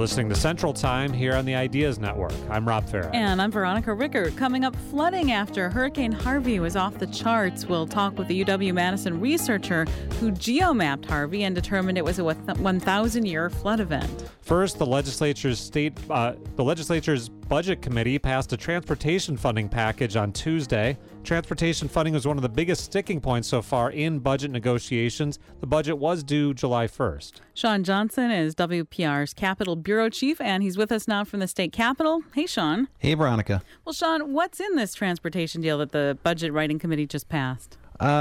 listening to Central Time here on the Ideas Network. I'm Rob Farah. And I'm Veronica Rickert. Coming up, flooding after Hurricane Harvey was off the charts. We'll talk with the UW-Madison researcher who geomapped Harvey and determined it was a 1,000-year flood event. First, the legislature's Budget Committee passed a transportation funding package on Tuesday. Transportation funding was one of the biggest sticking points so far in budget negotiations. The budget was due July 1st. Sean Johnson is WPR's Capitol Bureau Chief, and he's with us now from the state capitol. Hey, Sean. Hey, Veronica. Well, Sean, what's in this transportation deal that the Budget Writing Committee just passed?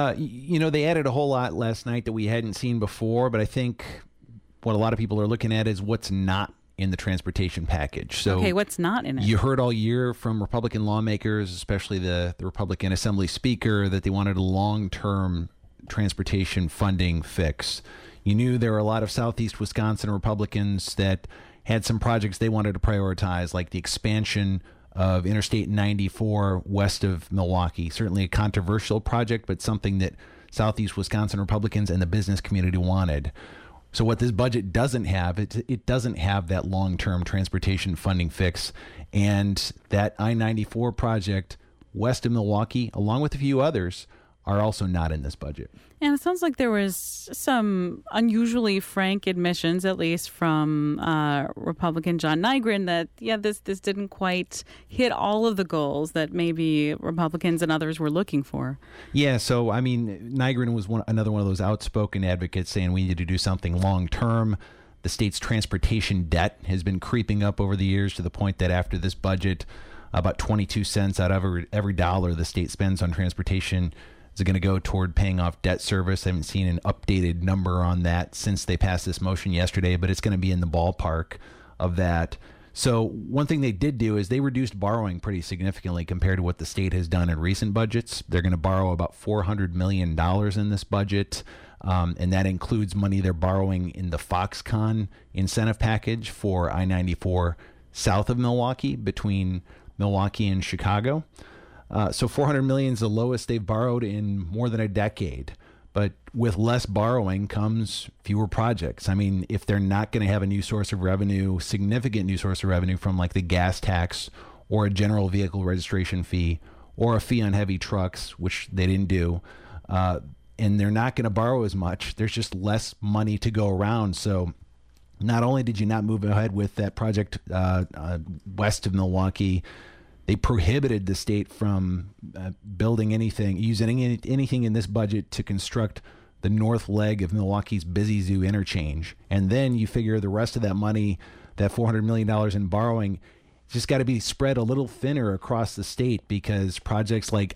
They added a whole lot last night that we hadn't seen before, but I think what a lot of people are looking at is what's not in the transportation package. So, okay, what's not in it? You heard all year from Republican lawmakers, especially the Republican Assembly Speaker, that they wanted a long-term transportation funding fix. You knew there were a lot of Southeast Wisconsin Republicans that had some projects they wanted to prioritize, like the expansion of Interstate 94 west of Milwaukee. Certainly a controversial project, but something that Southeast Wisconsin Republicans and the business community wanted. So what this budget doesn't have, it doesn't have that long-term transportation funding fix. And that I-94 project west of Milwaukee, along with a few others, are also not in this budget. And it sounds like there was some unusually frank admissions, at least from Republican John Nygren, that, this didn't quite hit all of the goals that maybe Republicans and others were looking for. Yeah, so, Nygren was another one of those outspoken advocates saying we need to do something long-term. The state's transportation debt has been creeping up over the years to the point that after this budget, about 22 cents out of every dollar the state spends on transportation is going to go toward paying off debt service. I haven't seen an updated number on that since they passed this motion yesterday, but it's going to be in the ballpark of that. So one thing they did do is they reduced borrowing pretty significantly compared to what the state has done in recent budgets. They're going to borrow about $400 million in this budget, and that includes money they're borrowing in the Foxconn incentive package for I-94 south of Milwaukee, between Milwaukee and Chicago. So $400 million is the lowest they've borrowed in more than a decade. But with less borrowing comes fewer projects. If they're not going to have a new source of revenue, significant new source of revenue from like the gas tax or a general vehicle registration fee or a fee on heavy trucks, which they didn't do, and they're not going to borrow as much, there's just less money to go around. So not only did you not move ahead with that project west of Milwaukee, they prohibited the state from building using anything in this budget to construct the north leg of Milwaukee's Busy Zoo interchange. And then you figure the rest of that money, that $400 million in borrowing, just got to be spread a little thinner across the state because projects like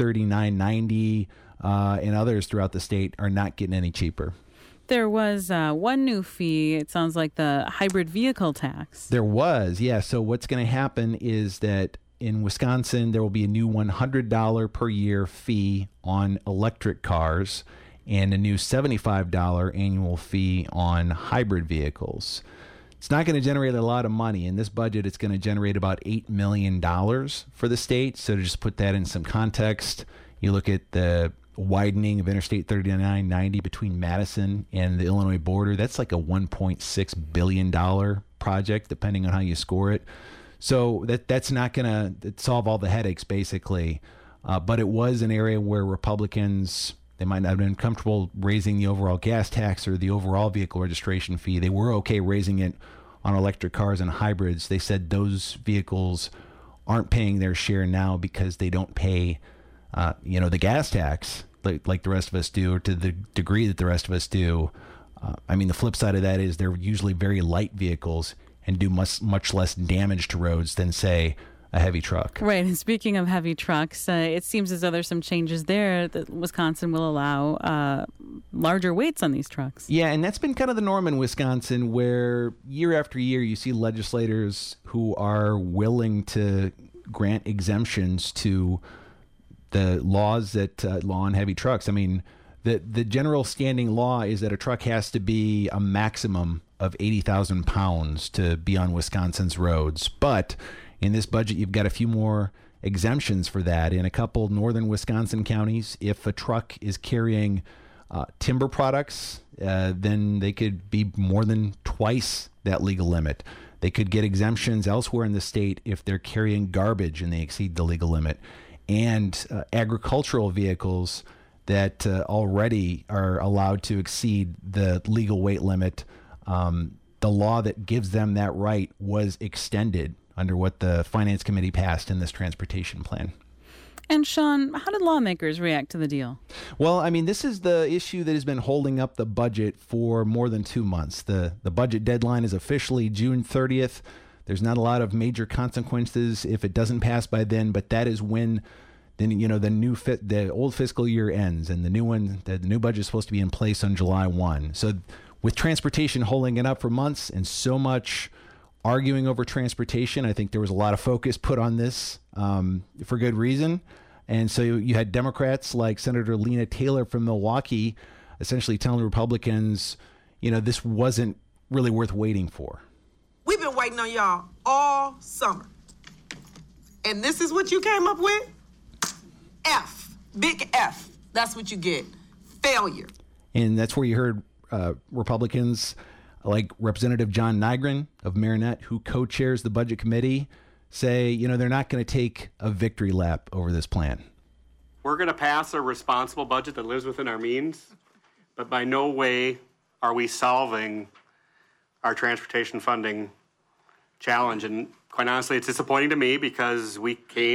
I-3990 and others throughout the state are not getting any cheaper. There was one new fee, it sounds like the hybrid vehicle tax. There was, yeah. So what's going to happen is that in Wisconsin, there will be a new $100 per year fee on electric cars and a new $75 annual fee on hybrid vehicles. It's not going to generate a lot of money. In this budget, it's going to generate about $8 million for the state. So to just put that in some context, you look at the widening of Interstate 3990 between Madison and the Illinois border. That's like a $1.6 billion project, depending on how you score it. So that's not going to solve all the headaches, basically. But it was an area where Republicans, they might not have been comfortable raising the overall gas tax or the overall vehicle registration fee. They were okay raising it on electric cars and hybrids. They said those vehicles aren't paying their share now because they don't pay, the gas tax like the rest of us do, or to the degree that the rest of us do. The flip side of that is they're usually very light vehicles and do much less damage to roads than, say, a heavy truck. Right. And speaking of heavy trucks, it seems as though there's some changes there that Wisconsin will allow larger weights on these trucks. Yeah, and that's been kind of the norm in Wisconsin, where year after year you see legislators who are willing to grant exemptions to the laws that law on heavy trucks. The general standing law is that a truck has to be a maximum of 80,000 pounds to be on Wisconsin's roads. But in this budget, you've got a few more exemptions for that. In a couple northern Wisconsin counties, if a truck is carrying timber products, then they could be more than twice that legal limit. They could get exemptions elsewhere in the state if they're carrying garbage and they exceed the legal limit. And agricultural vehicles that already are allowed to exceed the legal weight limit, the law that gives them that right was extended under what the Finance Committee passed in this transportation plan. And Sean, how did lawmakers react to the deal? Well, I mean, this is the issue that has been holding up the budget for more than 2 months. The budget deadline is officially June 30th. There's not a lot of major consequences if it doesn't pass by then, but that is when the old fiscal year ends and the new budget is supposed to be in place on July 1. So with transportation holding it up for months and so much arguing over transportation, I think there was a lot of focus put on this for good reason. And so you had Democrats like Senator Lena Taylor from Milwaukee essentially telling Republicans, this wasn't really worth waiting for. We've been waiting on y'all all summer. And this is what you came up with? F. Big F. That's what you get. Failure. And that's where you heard Republicans like Representative John Nygren of Marinette, who co-chairs the Budget Committee, say, they're not going to take a victory lap over this plan. We're going to pass a responsible budget that lives within our means, but by no way are we solving our transportation funding challenge. And quite honestly, it's disappointing to me because we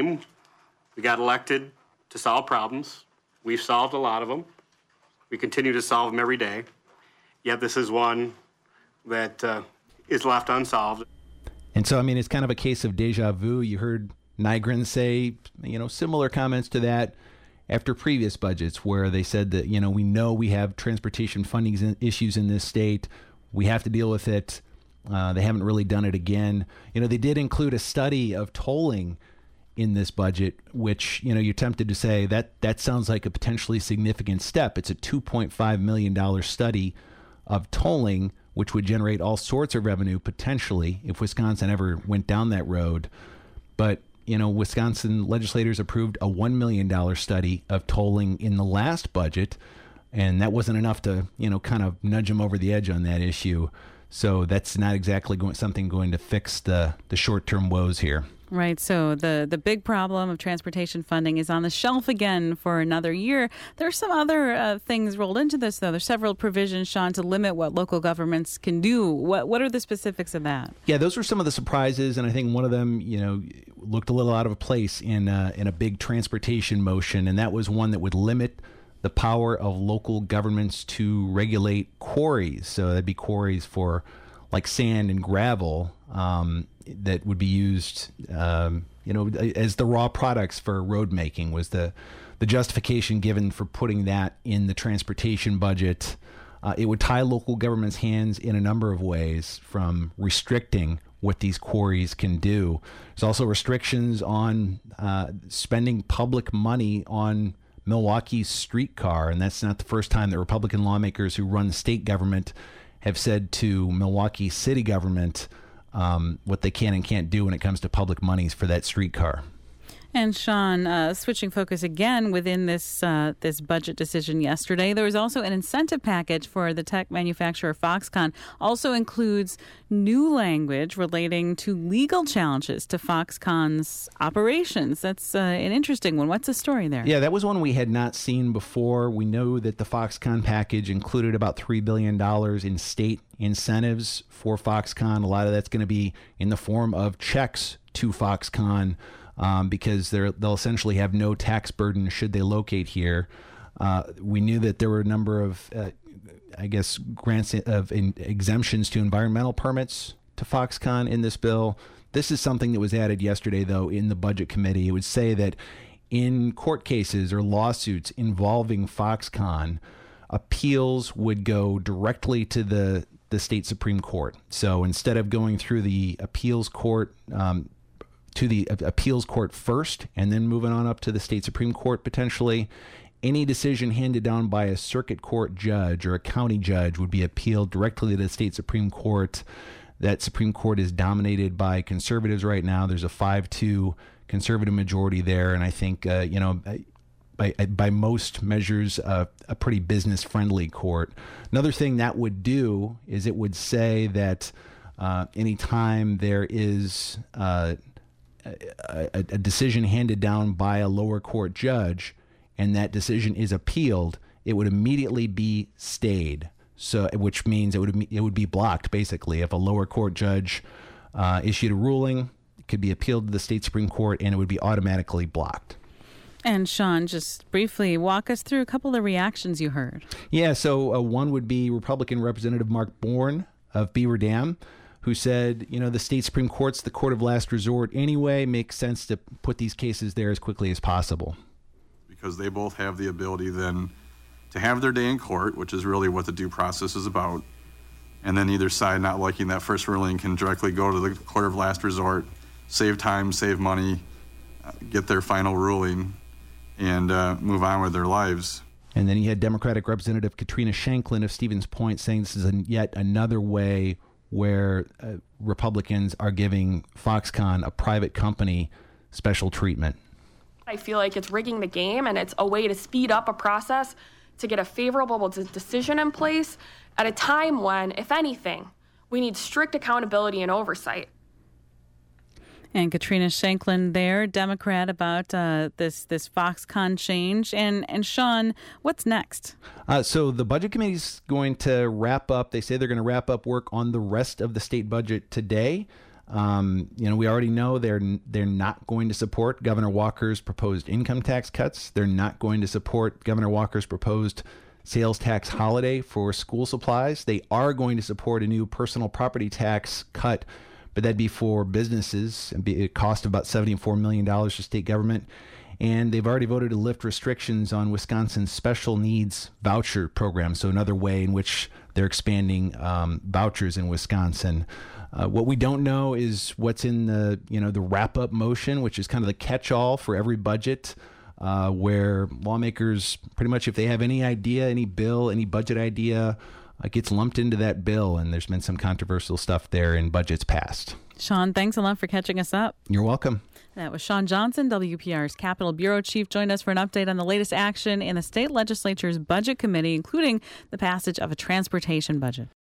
got elected to solve problems. We've solved a lot of them. We continue to solve them every day. Yet this is one that is left unsolved. And so, I mean, it's kind of a case of deja vu. You heard Nygren say, similar comments to that after previous budgets where they said that, we know we have transportation funding issues in this state. We have to deal with it. They haven't really done it again. They did include a study of tolling in this budget, which, you're tempted to say that sounds like a potentially significant step. It's a $2.5 million study of tolling, which would generate all sorts of revenue potentially if Wisconsin ever went down that road. But, Wisconsin legislators approved a $1 million study of tolling in the last budget, and that wasn't enough to, kind of nudge them over the edge on that issue. So that's not exactly something going to fix the short-term woes here. Right. So the big problem of transportation funding is on the shelf again for another year. There are some other things rolled into this, though. There's several provisions, Sean, to limit what local governments can do. What are the specifics of that? Yeah, those were some of the surprises, and I think one of them, looked a little out of place in a big transportation motion, and that was one that would limit the power of local governments to regulate quarries. So that'd be quarries for like sand and gravel that would be used, as the raw products for road making was the justification given for putting that in the transportation budget. It would tie local governments' hands in a number of ways, from restricting what these quarries can do. There's also restrictions on spending public money on Milwaukee's streetcar, and that's not the first time that Republican lawmakers who run the state government have said to Milwaukee city government what they can and can't do when it comes to public monies for that streetcar. And Sean, switching focus again within this budget decision yesterday, there was also an incentive package for the tech manufacturer Foxconn. Also includes new language relating to legal challenges to Foxconn's operations. That's an interesting one. What's the story there? Yeah, that was one we had not seen before. We know that the Foxconn package included about $3 billion in state incentives for Foxconn. A lot of that's going to be in the form of checks to Foxconn, because they'll essentially have no tax burden should they locate here. We knew that there were a number of, grants of exemptions to environmental permits to Foxconn in this bill. This is something that was added yesterday, though, in the Budget Committee. It would say that in court cases or lawsuits involving Foxconn, appeals would go directly to the state Supreme Court. So instead of going through the appeals court, to the appeals court first and then moving on up to the state Supreme Court potentially, any decision handed down by a circuit court judge or a county judge would be appealed directly to the state Supreme Court. That Supreme Court is dominated by conservatives right now. There's a 5-2 conservative majority there, and I think by most measures a pretty business friendly court. Another thing that would do is it would say that Anytime there is a decision handed down by a lower court judge and that decision is appealed, it would immediately be stayed. So, which means it would be blocked, basically. If a lower court judge issued a ruling, it could be appealed to the state Supreme Court, and it would be automatically blocked. And Sean, just briefly walk us through a couple of reactions you heard. Yeah, so one would be Republican Representative Mark Bourne of Beaver Dam, who said, the state Supreme Court's the court of last resort anyway. Makes sense to put these cases there as quickly as possible. Because they both have the ability then to have their day in court, which is really what the due process is about. And then either side not liking that first ruling can directly go to the court of last resort, save time, save money, get their final ruling, and move on with their lives. And then you had Democratic Representative Katrina Shanklin of Stevens Point saying this is yet another way where Republicans are giving Foxconn, a private company, special treatment. I feel like it's rigging the game, and it's a way to speed up a process to get a favorable decision in place at a time when, if anything, we need strict accountability and oversight. And Katrina Shanklin there, Democrat, about this Foxconn change. And Sean, what's next? So the Budget Committee is going to wrap up. They say they're going to wrap up work on the rest of the state budget today. We already know they're not going to support Governor Walker's proposed income tax cuts. They're not going to support Governor Walker's proposed sales tax holiday for school supplies. They are going to support a new personal property tax cut, but that'd be for businesses and be a cost of about $74 million to state government. And they've already voted to lift restrictions on Wisconsin's special needs voucher program. So another way in which they're expanding vouchers in Wisconsin. What we don't know is what's in the wrap-up motion, which is kind of the catch-all for every budget, where lawmakers pretty much, if they have any idea, any bill, any budget idea, gets lumped into that bill, and there's been some controversial stuff there in budgets passed. Sean, thanks a lot for catching us up. You're welcome. That was Sean Johnson, WPR's Capitol Bureau Chief, joined us for an update on the latest action in the state legislature's budget committee, including the passage of a transportation budget.